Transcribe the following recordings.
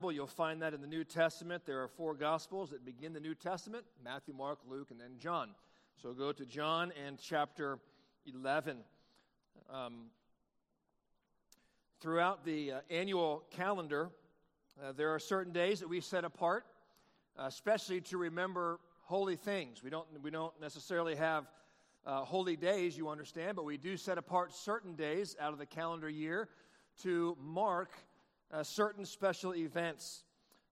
You'll find that in the New Testament. There are 4 Gospels that begin the New Testament: Matthew, Mark, Luke, and then John. So go to John and chapter 11. Throughout the annual calendar, there are certain days that we set apart, especially to remember holy things. We don't necessarily have holy days, you understand, but we do set apart certain days out of the calendar year to mark certain special events.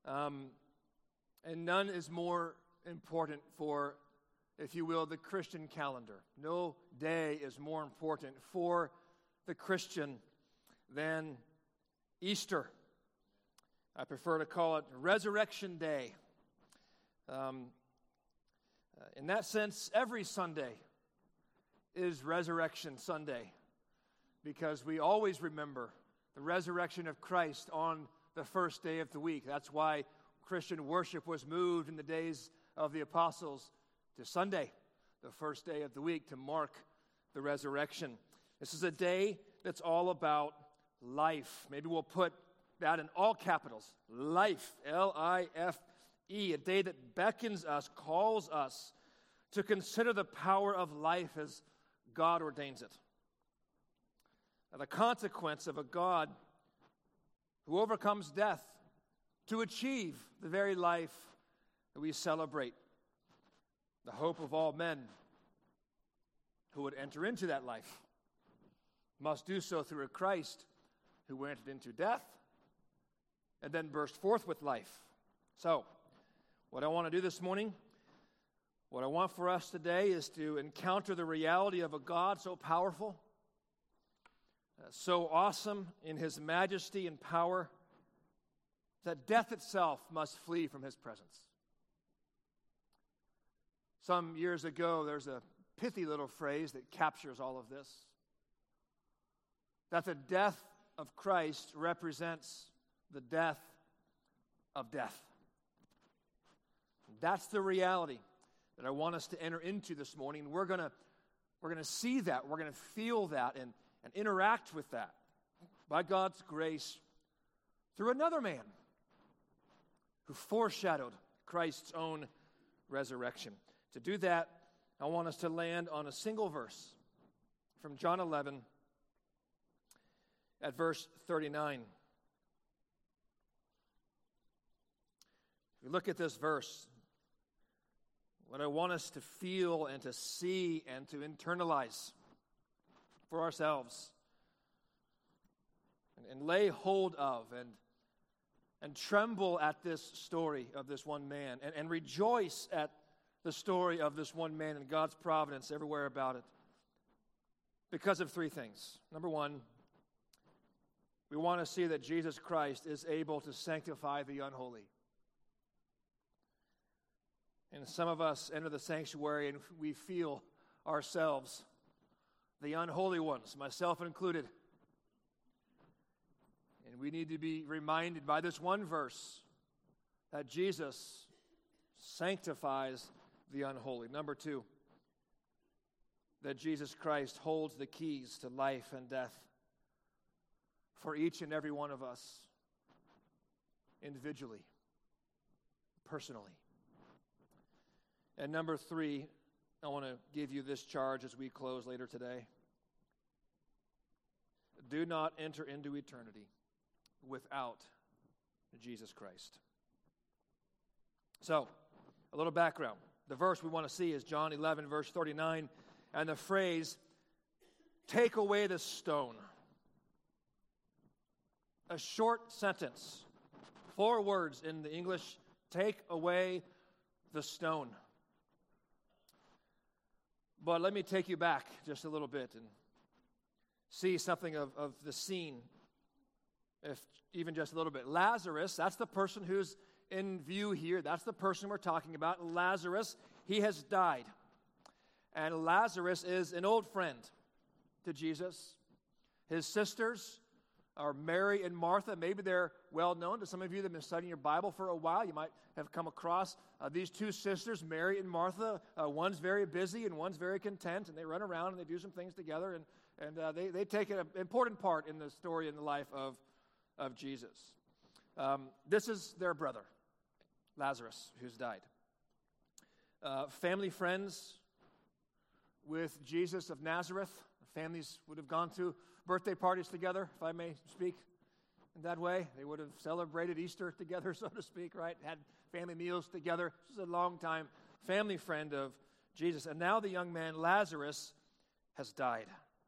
And none is more important for, if you will, the Christian calendar. No day is more important for the Christian than Easter. I prefer to call it Resurrection Day. In that sense, every Sunday is Resurrection Sunday, because we always remember the resurrection of Christ on the first day of the week. That's why Christian worship was moved in the days of the apostles to Sunday, the first day of the week, to mark the resurrection. This is a day that's all about life. Maybe we'll put that in all capitals. Life, L-I-F-E, a day that beckons us, calls us to consider the power of life as God ordains it. Now, the consequence of a God who overcomes death to achieve the very life that we celebrate. The hope of all men who would enter into that life must do so through a Christ who entered into death and then burst forth with life. So, what I want to do this morning, what I want for us today, is to encounter the reality of a God so powerful, so awesome in his majesty and power, that death itself must flee from his presence. Some years ago, there's a pithy little phrase that captures all of this, that the death of Christ represents the death of death. That's the reality that I want us to enter into this morning. We're going to see that, we're going to feel that, and interact with that by God's grace through another man who foreshadowed Christ's own resurrection. To do that, I want us to land on a single verse from John 11 at verse 39. If we look at this verse, what I want us to feel and to see and to internalize for ourselves and lay hold of and tremble at this story of this one man and rejoice at the story of this one man and God's providence everywhere about it, because of 3 things. Number 1, we want to see that Jesus Christ is able to sanctify the unholy. And some of us enter the sanctuary and we feel ourselves the unholy ones, myself included. And we need to be reminded by this one verse that Jesus sanctifies the unholy. Number 2, that Jesus Christ holds the keys to life and death for each and every one of us, individually, personally. And number 3, I want to give you this charge as we close later today. Do not enter into eternity without Jesus Christ. So, a little background. The verse we want to see is John 11, verse 39, and the phrase, "Take away the stone." A short sentence, 4 words in the English, take away the stone. But let me take you back just a little bit and see something of the scene, if even just a little bit. Lazarus, that's the person who's in view here. That's the person we're talking about. Lazarus, he has died. And Lazarus is an old friend to Jesus. His sisters are Mary and Martha. Maybe they're well known to some of you that have been studying your Bible for a while. You might have come across these 2 sisters, Mary and Martha. One's very busy and one's very content, and they run around and they do some things together, and they take an important part in the story and the life of Jesus. This is their brother, Lazarus, who's died. Family friends with Jesus of Nazareth. Families would have gone to birthday parties together, if I may speak in that way. They would have celebrated Easter together, so to speak, right? Had family meals together. This is a long-time family friend of Jesus. And now the young man, Lazarus, has died.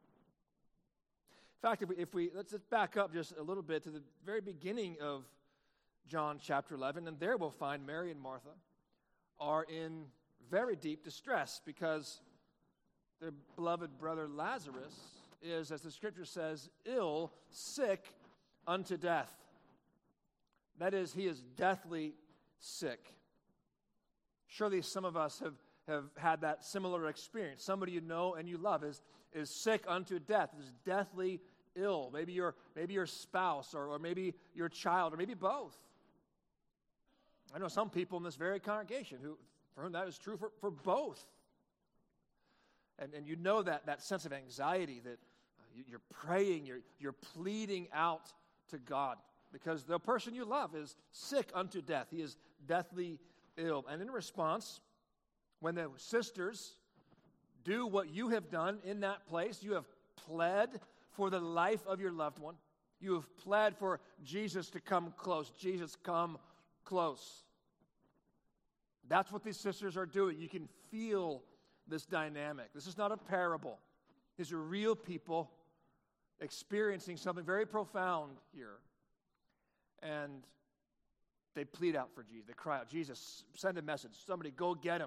In fact, let's just back up just a little bit to the very beginning of John chapter 11, and there we'll find Mary and Martha are in very deep distress because their beloved brother Lazarus is, as the scripture says, ill, sick unto death. That is, he is deathly sick. Surely some of us have had that similar experience. Somebody you know and you love is sick unto death, is deathly ill. Maybe your spouse or maybe your child or maybe both. I know some people in this very congregation for whom that is true for both. And you know that sense of anxiety that you're praying, you're pleading out to God because the person you love is sick unto death. He is deathly ill. And in response, when the sisters do what you have done in that place, you have pled for the life of your loved one. You have pled for Jesus to come close. Jesus, come close. That's what these sisters are doing. You can feel this dynamic. This is not a parable. These are real people experiencing something very profound here. And they plead out for Jesus. They cry out, Jesus, send a message. Somebody go get him.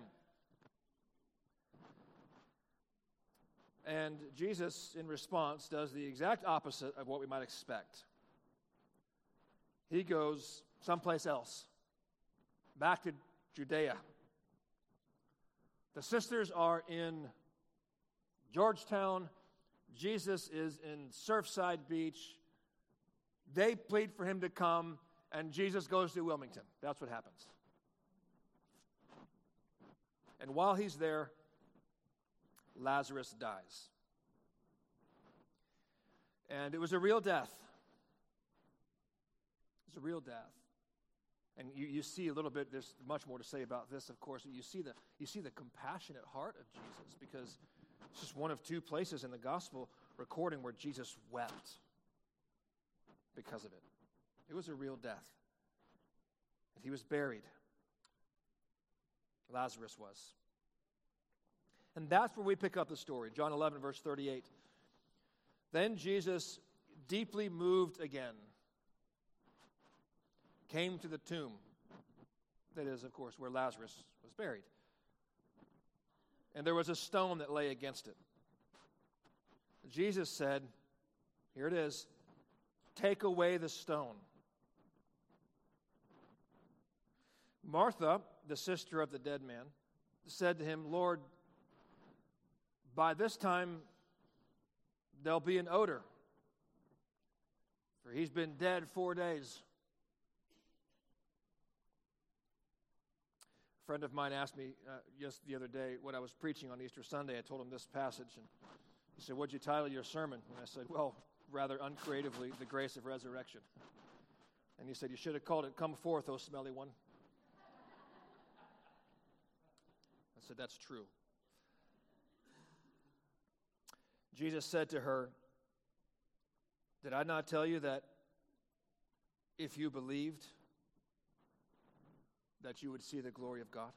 And Jesus, in response, does the exact opposite of what we might expect. He goes someplace else, back to Judea. The sisters are in Georgetown. Jesus is in Surfside Beach. They plead for him to come, and Jesus goes to Wilmington. That's what happens. And while he's there, Lazarus dies. And it was a real death. It's a real death. And you see a little bit, there's much more to say about this, of course. You see the compassionate heart of Jesus because it's just one of two places in the gospel recording where Jesus wept because of it. It was a real death. And he was buried. Lazarus was. And that's where we pick up the story. John 11, verse 38. Then Jesus, deeply moved again, came to the tomb. That is, of course, where Lazarus was buried. And there was a stone that lay against it. Jesus said, here it is, take away the stone. Martha, the sister of the dead man, said to him, Lord, by this time there'll be an odor, for he's been dead 4 days. A friend of mine asked me just the other day when I was preaching on Easter Sunday. I told him this passage, and he said, what'd you title your sermon? And I said, well, rather uncreatively, The Grace of Resurrection. And he said, you should have called it, Come Forth, O Smelly One. I said, that's true. Jesus said to her, did I not tell you that if you believed, that you would see the glory of God?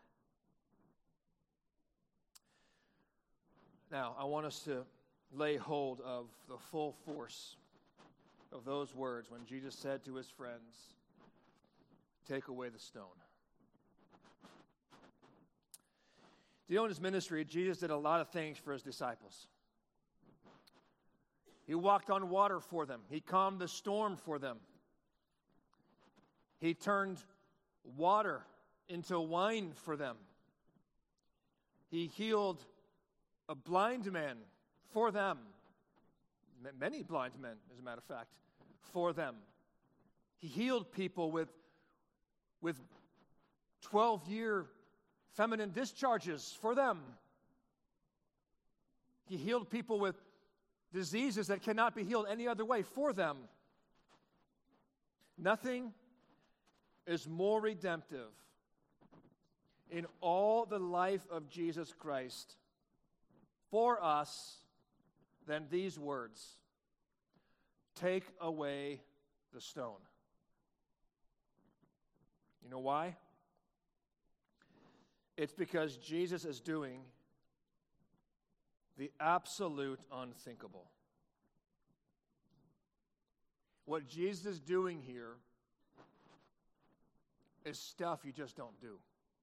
Now, I want us to lay hold of the full force of those words when Jesus said to his friends, take away the stone. Do you know in his ministry, Jesus did a lot of things for his disciples. He walked on water for them. He calmed the storm for them. He turned water into wine for them. He healed a blind man for them. Many blind men, as a matter of fact, for them. He healed people with 12-year feminine discharges for them. He healed people with diseases that cannot be healed any other way for them. Nothing is more redemptive in all the life of Jesus Christ for us than these words, "Take away the stone." You know why? It's because Jesus is doing the absolute unthinkable. What Jesus is doing here is stuff you just don't do.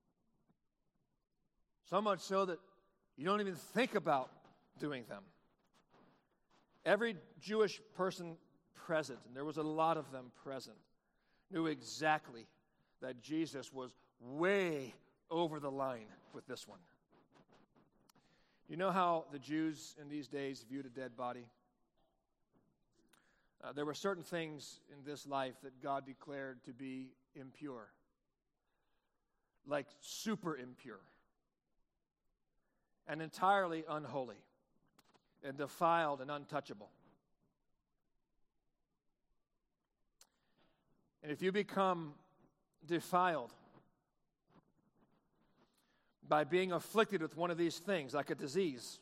So much so that you don't even think about doing them. Every Jewish person present, and there was a lot of them present, knew exactly that Jesus was way over the line with this one. You know how the Jews in these days viewed a dead body? There were certain things in this life that God declared to be impure, like super impure, and entirely unholy, and defiled and untouchable. And if you become defiled by being afflicted with one of these things, like a disease,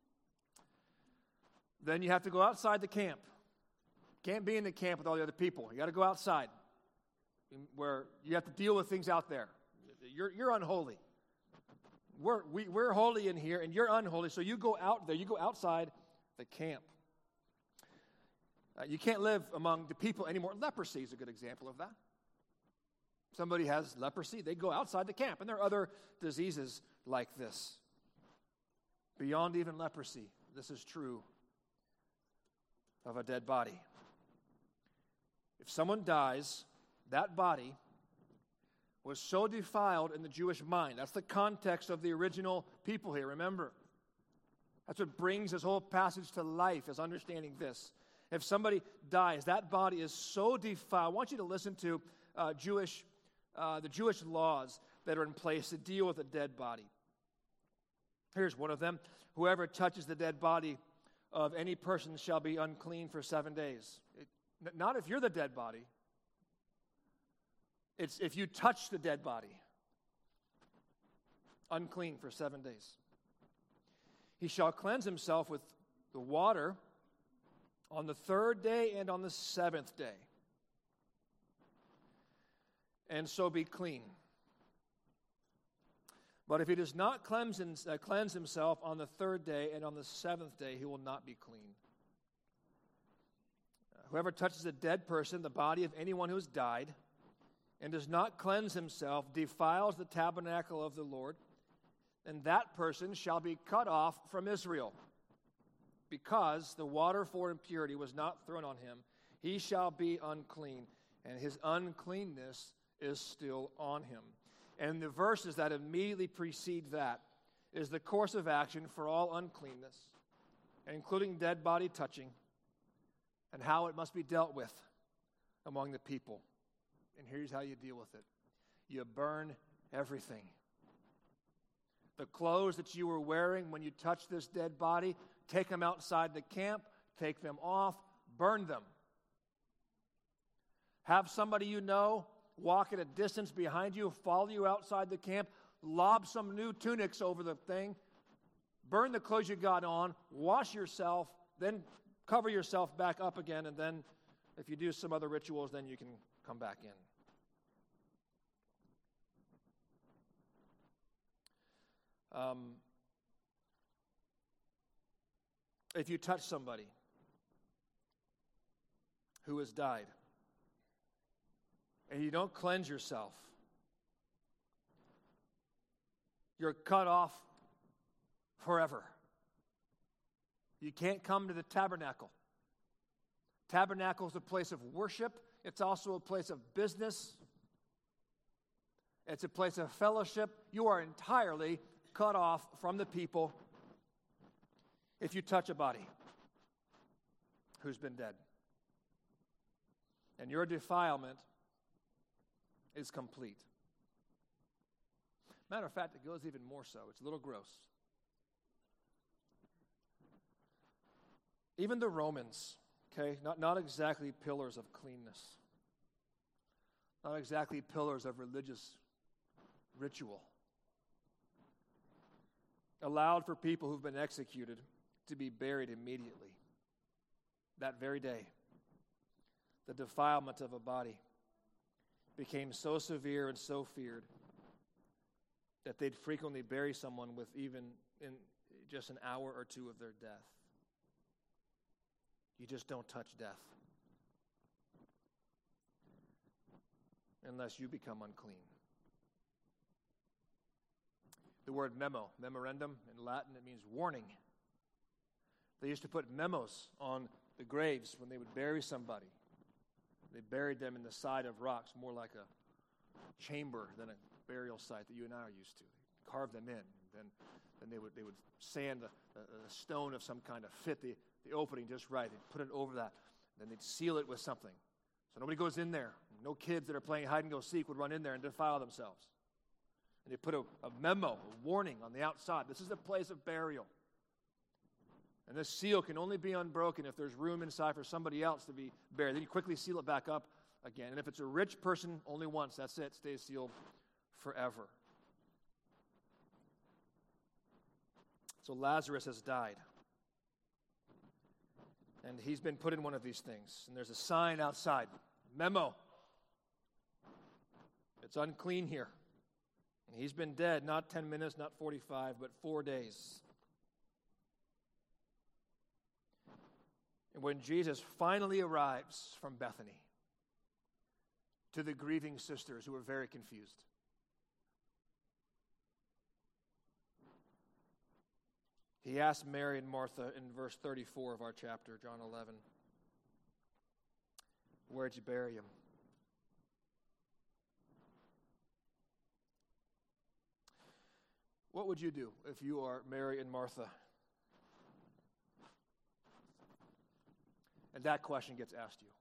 then you have to go outside the camp. Can't be in the camp with all the other people. You got to go outside, where you have to deal with things out there. You're unholy. We're holy in here, and you're unholy. So you go out there. You go outside the camp. You can't live among the people anymore. Leprosy is a good example of that. Somebody has leprosy, they go outside the camp. And there are other diseases like this. Beyond even leprosy, this is true of a dead body. If someone dies, that body was so defiled in the Jewish mind. That's the context of the original people here, remember. That's what brings this whole passage to life, is understanding this. If somebody dies, that body is so defiled. I want you to listen to the Jewish laws that are in place to deal with a dead body. Here's one of them. Whoever touches the dead body of any person shall be unclean for 7 days. Not if you're the dead body. It's if you touch the dead body. Unclean for 7 days. He shall cleanse himself with the water on the 3rd day and on the 7th day, and so be clean. But if he does not cleanse himself on the 3rd day and on the 7th day, he will not be clean. Whoever touches a dead person, the body of anyone who has died, and does not cleanse himself, defiles the tabernacle of the Lord, and that person shall be cut off from Israel. Because the water for impurity was not thrown on him, he shall be unclean, and his uncleanness is still on him. And the verses that immediately precede that is the course of action for all uncleanness, including dead body touching, and how it must be dealt with among the people. And here's how you deal with it. You burn everything. The clothes that you were wearing when you touched this dead body, take them outside the camp, take them off, burn them. Have somebody you know walk at a distance behind you, follow you outside the camp, lob some new tunics over the thing, burn the clothes you got on, wash yourself, then cover yourself back up again, and then if you do some other rituals, then you can come back in. If you touch somebody who has died and you don't cleanse yourself, you're cut off forever. You can't come to the tabernacle. Tabernacle is a place of worship. It's also a place of business. It's a place of fellowship. You are entirely cut off from the people if you touch a body who's been dead. And your defilement is complete. Matter of fact, it goes even more so. It's a little gross. Even the Romans, okay, not exactly pillars of cleanness. not exactly pillars of religious ritual. Allowed for people who've been executed to be buried immediately. That very day, the defilement of a body became so severe and so feared that they'd frequently bury someone with even in just an hour or two of their death. You just don't touch death unless you become unclean. The word memorandum in Latin, it means warning. They used to put memos on the graves when they would bury somebody. They buried them in the side of rocks, more like a chamber than a burial site that you and I are used to. They carved them in. Then they would sand a stone of some kind to fit the opening just right. They'd put it over that. Then they'd seal it with something. So nobody goes in there. No kids that are playing hide and go seek would run in there and defile themselves. And they put a memo, a warning on the outside. This is a place of burial. And this seal can only be unbroken if there's room inside for somebody else to be buried. Then you quickly seal it back up again. And if it's a rich person, only once. That's it. Stays sealed forever. So Lazarus has died. And he's been put in one of these things. And there's a sign outside. Memo. It's unclean here. And he's been dead, not 10 minutes, not 45, but 4 days. And when Jesus finally arrives from Bethany to the grieving sisters who were very confused, he asked Mary and Martha in verse 34 of our chapter, John 11, "Where'd you bury him?" What would you do if you are Mary and Martha? And that question gets asked you.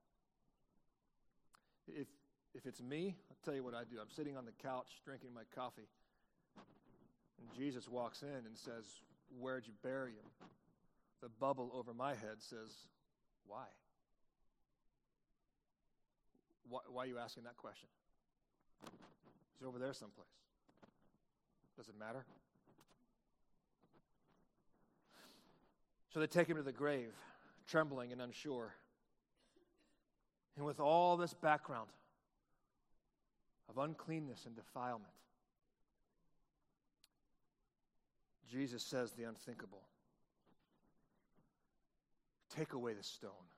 If it's me, I'll tell you what I do. I'm sitting on the couch drinking my coffee, and Jesus walks in and says, "Where'd you bury him?" The bubble over my head says, "Why? Why are you asking that question? He's over there someplace. Does it matter?" So they take him to the grave, trembling and unsure. And with all this background of uncleanness and defilement, Jesus says the unthinkable. Take away the stone.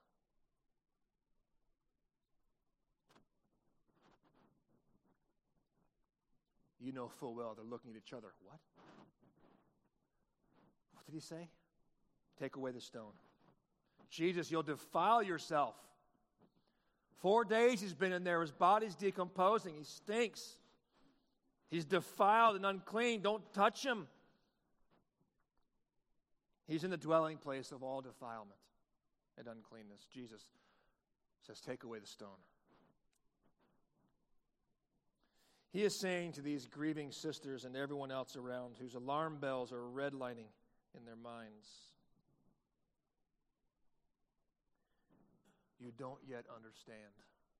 You know full well they're looking at each other. What? What did he say? Take away the stone. Jesus, you'll defile yourself. 4 days he's been in there. His body's decomposing. He stinks. He's defiled and unclean. Don't touch him. He's in the dwelling place of all defilement and uncleanness. Jesus says, take away the stone. He is saying to these grieving sisters and everyone else around whose alarm bells are redlining in their minds, you don't yet understand.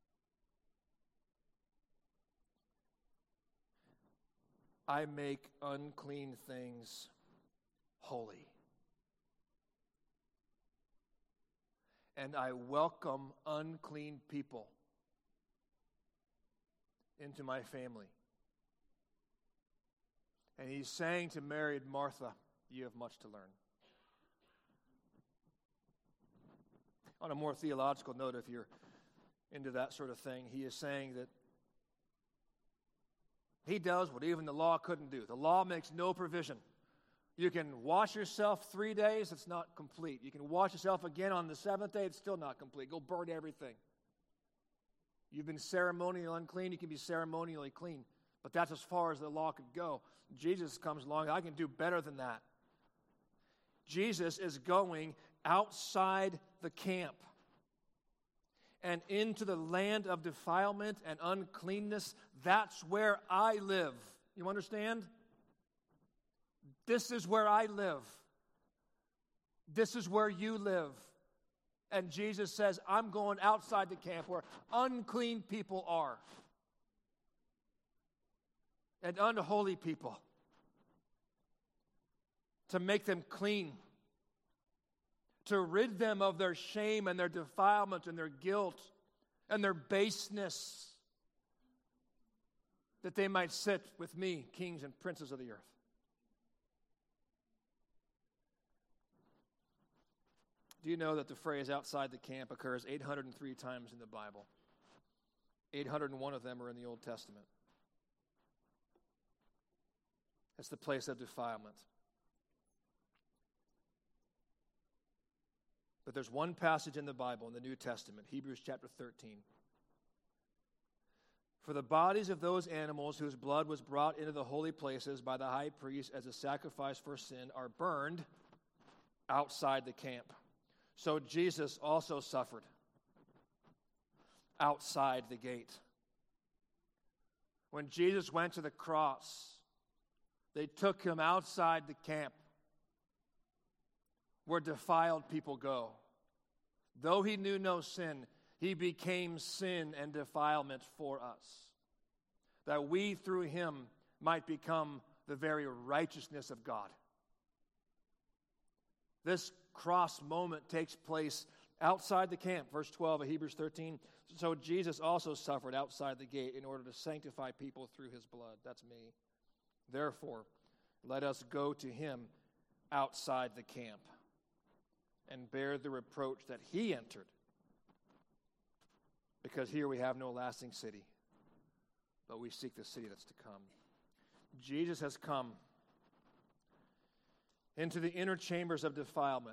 I make unclean things holy. And I welcome unclean people into my family. And he's saying to Mary and Martha, you have much to learn. On a more theological note, if you're into that sort of thing, he is saying that he does what even the law couldn't do. The law makes no provision. You can wash yourself 3 days, it's not complete. You can wash yourself again on the seventh day, it's still not complete. Go burn everything. You've been ceremonially unclean, you can be ceremonially clean. But that's as far as the law could go. Jesus comes along, I can do better than that. Jesus is going outside the camp and into the land of defilement and uncleanness. That's where I live. You understand? This is where I live. This is where you live. And Jesus says, I'm going outside the camp where unclean people are. and unholy people, to make them clean, to rid them of their shame and their defilement and their guilt and their baseness, that they might sit with me, kings and princes of the earth. Do you know that the phrase outside the camp occurs 803 times in the Bible? 801 of them are in the Old Testament. It's the place of defilement. But there's one passage in the Bible, in the New Testament, Hebrews chapter 13. For the bodies of those animals whose blood was brought into the holy places by the high priest as a sacrifice for sin are burned outside the camp. So Jesus also suffered outside the gate. When Jesus went to the cross, they took him outside the camp where defiled people go. Though he knew no sin, he became sin and defilement for us, that we through him might become the very righteousness of God. This cross moment takes place outside the camp. Verse 12 of Hebrews 13. So Jesus also suffered outside the gate in order to sanctify people through his blood. That's me. Therefore, let us go to him outside the camp and bear the reproach that he entered. Because here we have no lasting city, but we seek the city that's to come. Jesus has come into the inner chambers of defilement,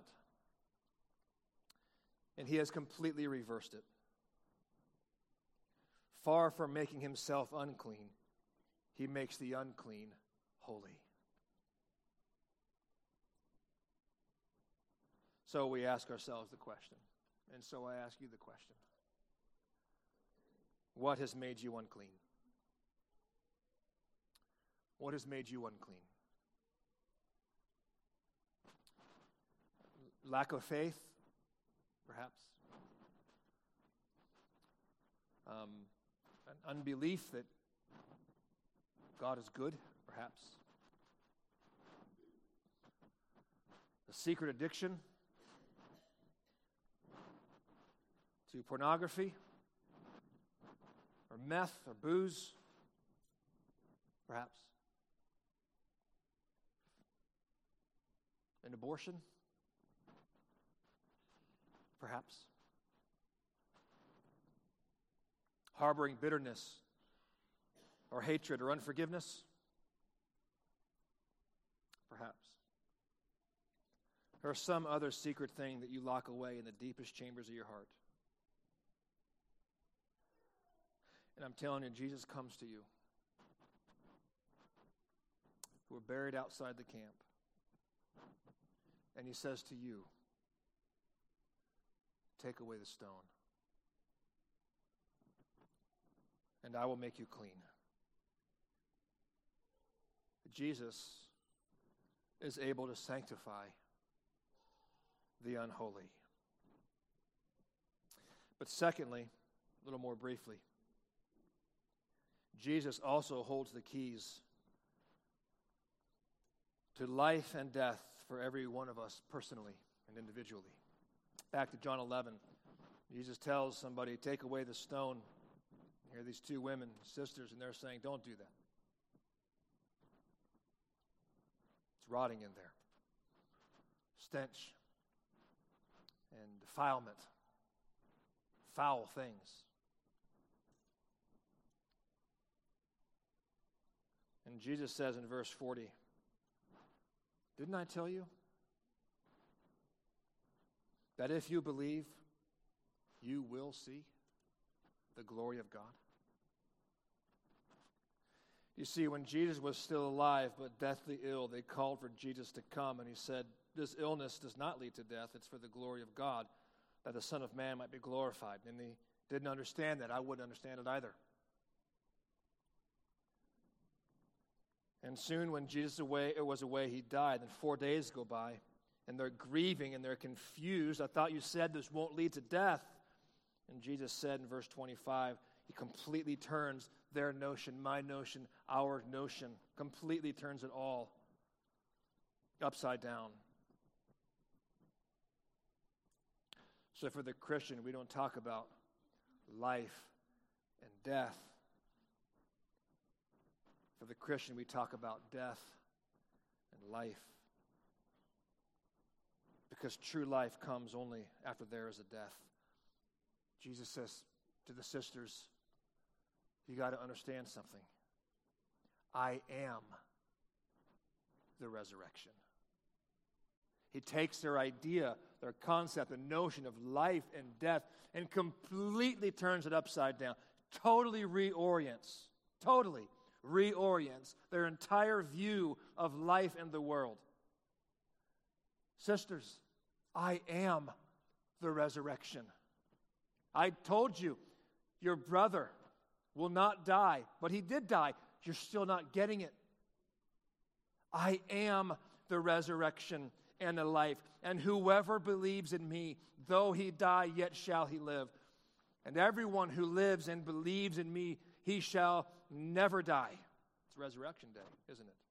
and he has completely reversed it. Far from making himself unclean, he makes the unclean holy. So we ask ourselves the question, and so I ask you the question. What has made you unclean? What has made you unclean? Lack of faith, perhaps. An unbelief that God is good, perhaps. A secret addiction to pornography, or meth, or booze, perhaps. An abortion, perhaps. Harboring bitterness, or hatred, or unforgiveness, perhaps. Or some other secret thing that you lock away in the deepest chambers of your heart. And I'm telling you, Jesus comes to you, who are buried outside the camp. And he says to you, take away the stone, and I will make you clean. Jesus is able to sanctify the unholy. But secondly, a little more briefly, Jesus also holds the keys to life and death for every one of us personally and individually. Back to John 11, Jesus tells somebody, take away the stone. Here are these two women, sisters, and they're saying, don't do that. It's rotting in there. Stench and defilement, foul things. And Jesus says in verse 40, didn't I tell you that if you believe, you will see the glory of God? You see, when Jesus was still alive but deathly ill, they called for Jesus to come, and he said, this illness does not lead to death. It's for the glory of God, that the Son of Man might be glorified. And they didn't understand that. I wouldn't understand it either. And soon when Jesus was away, he died. And 4 days go by, and they're grieving and they're confused. I thought you said this won't lead to death. And Jesus said in verse 25, he completely turns their notion, my notion, our notion, completely turns it all upside down. So for the Christian, we don't talk about life and death. For the Christian, we talk about death and life. Because true life comes only after there is a death. Jesus says to the sisters, you got to understand something. I am the resurrection. He takes their idea, their concept, the notion of life and death, and completely turns it upside down. Totally reorients their entire view of life and the world. Sisters, I am the resurrection. I told you, your brother will not die, but he did die. You're still not getting it. I am the resurrection and the life, and whoever believes in me, though he die, yet shall he live. And everyone who lives and believes in me, he shall never die. It's Resurrection Day, isn't it?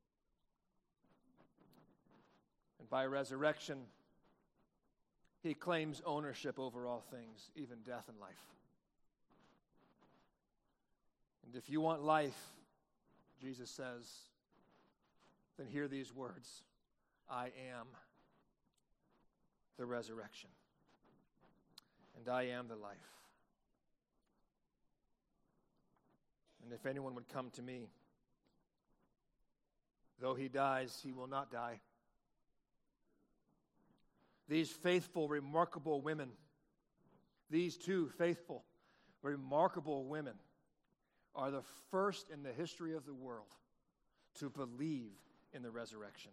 And by resurrection, he claims ownership over all things, even death and life. And if you want life, Jesus says, then hear these words. I am the resurrection, and I am the life. And if anyone would come to me, though he dies, he will not die. These faithful, remarkable women, these two faithful, remarkable women, are the first in the history of the world to believe in the resurrection.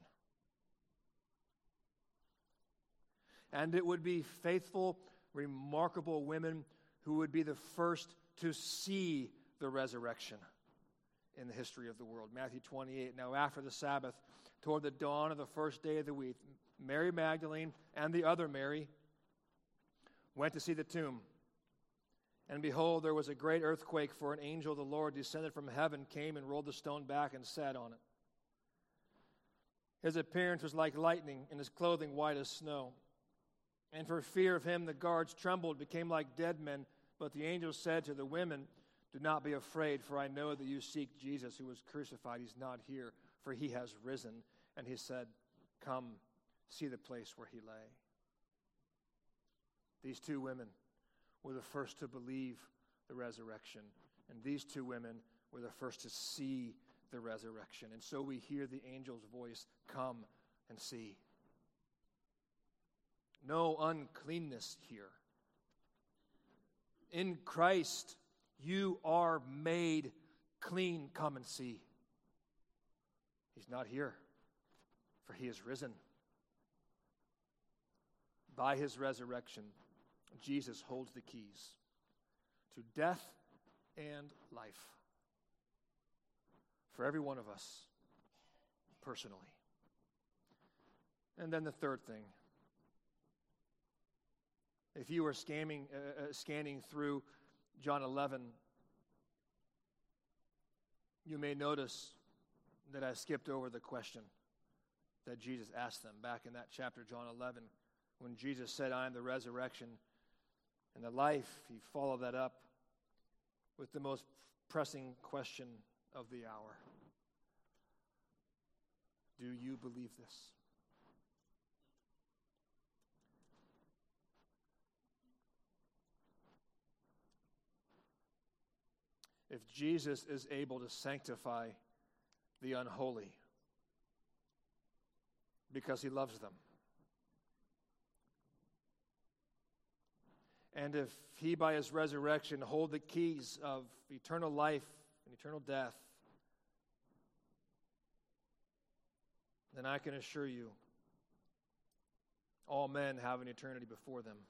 And it would be faithful, remarkable women who would be the first to see the resurrection in the history of the world. Matthew 28, now after the Sabbath, toward the dawn of the first day of the week, Mary Magdalene and the other Mary went to see the tomb. And behold, there was a great earthquake, for an angel of the Lord descended from heaven, came and rolled the stone back and sat on it. His appearance was like lightning, and his clothing white as snow. And for fear of him, the guards trembled, became like dead men. But the angel said to the women, do not be afraid, for I know that you seek Jesus who was crucified. He's not here, for he has risen. And he said, come, see the place where he lay. These two women were the first to believe the resurrection. And these two women were the first to see the resurrection. And so we hear the angel's voice, come and see. No uncleanness here. In Christ, you are made clean. Come and see. He's not here, for he is risen. By his resurrection, Jesus holds the keys to death and life for every one of us personally. And then the third thing. If you were scanning through John 11, you may notice that I skipped over the question that Jesus asked them back in that chapter, John 11, when Jesus said, I am the resurrection and the life. He followed that up with the most pressing question of the hour. Do you believe this? If Jesus is able to sanctify the unholy because he loves them, and if he by his resurrection hold the keys of eternal life and eternal death, then I can assure you all men have an eternity before them.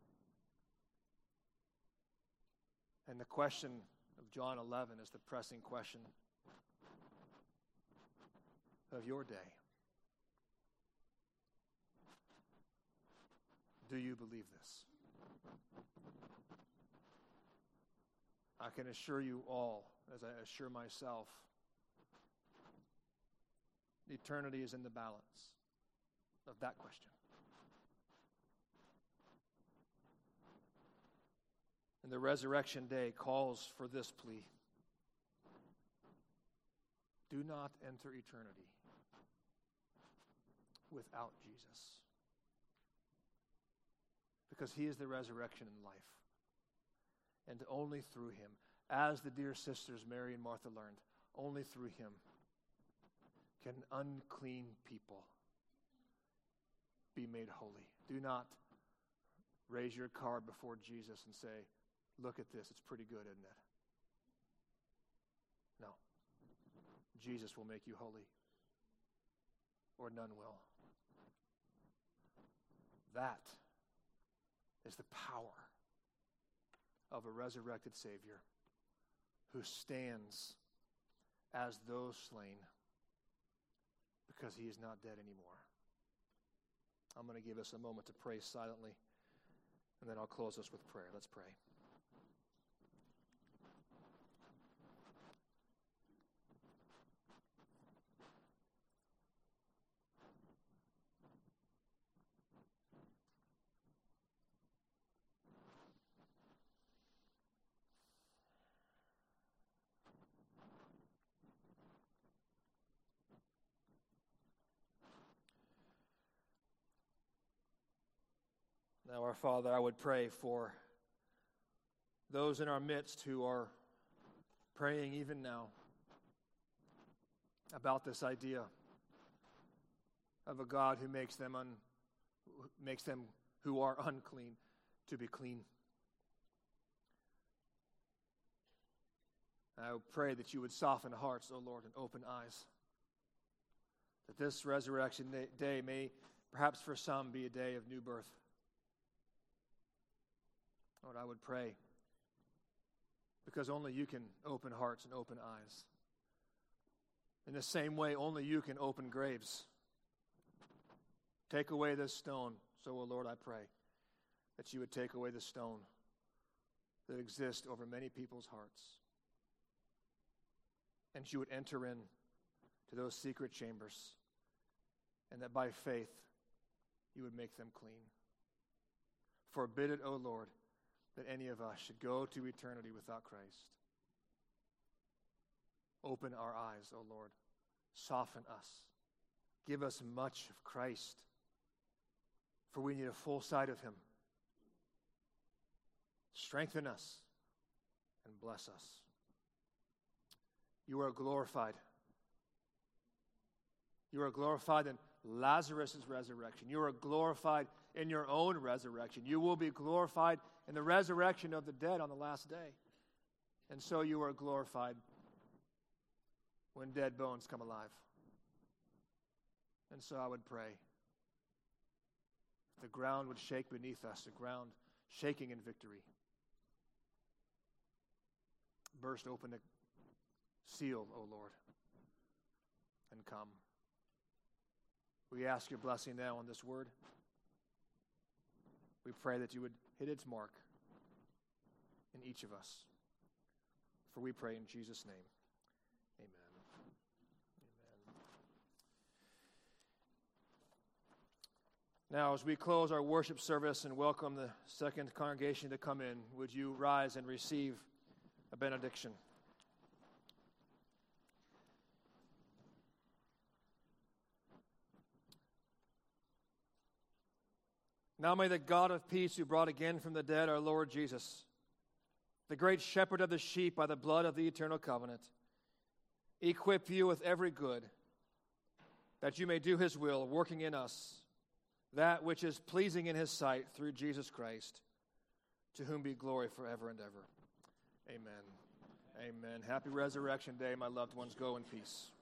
And the question of John 11 is the pressing question of your day. Do you believe this? I can assure you all, as I assure myself, eternity is in the balance of that question. And the resurrection day calls for this plea. Do not enter eternity without Jesus. Because he is the resurrection and life. And only through him, as the dear sisters Mary and Martha learned, only through him can unclean people be made holy. Do not raise your card before Jesus and say, look at this, it's pretty good, isn't it? No. Jesus will make you holy, or none will. That is the power of a resurrected Savior who stands as those slain because he is not dead anymore. I'm going to give us a moment to pray silently, and then I'll close us with prayer. Let's pray. Now, our Father, I would pray for those in our midst who are praying even now about this idea of a God who makes them who are unclean to be clean. I would pray that you would soften hearts, O Lord, and open eyes. That this resurrection day may, perhaps for some, be a day of new birth. Lord, I would pray, because only you can open hearts and open eyes. In the same way, only you can open graves. Take away this stone. So, O Lord, I pray that you would take away the stone that exists over many people's hearts. And you would enter in to those secret chambers, and that by faith you would make them clean. Forbid it, O Lord, that any of us should go to eternity without Christ. Open our eyes, O Lord. Soften us. Give us much of Christ, for we need a full sight of him. Strengthen us and bless us. You are glorified. You are glorified in Lazarus' resurrection. You are glorified in your own resurrection. You will be glorified in the resurrection of the dead on the last day. And so you are glorified when dead bones come alive. And so I would pray the ground would shake beneath us, the ground shaking in victory. Burst open the seal, O Lord, and come. We ask your blessing now on this word. We pray that you would hit its mark in each of us. For we pray in Jesus' name. Amen. Amen. Now, as we close our worship service and welcome the second congregation to come in, would you rise and receive a benediction? Now may the God of peace, who brought again from the dead our Lord Jesus, the great shepherd of the sheep by the blood of the eternal covenant, equip you with every good, that you may do his will, working in us that which is pleasing in his sight through Jesus Christ, to whom be glory forever and ever. Amen. Amen. Happy Resurrection Day, my loved ones. Go in peace.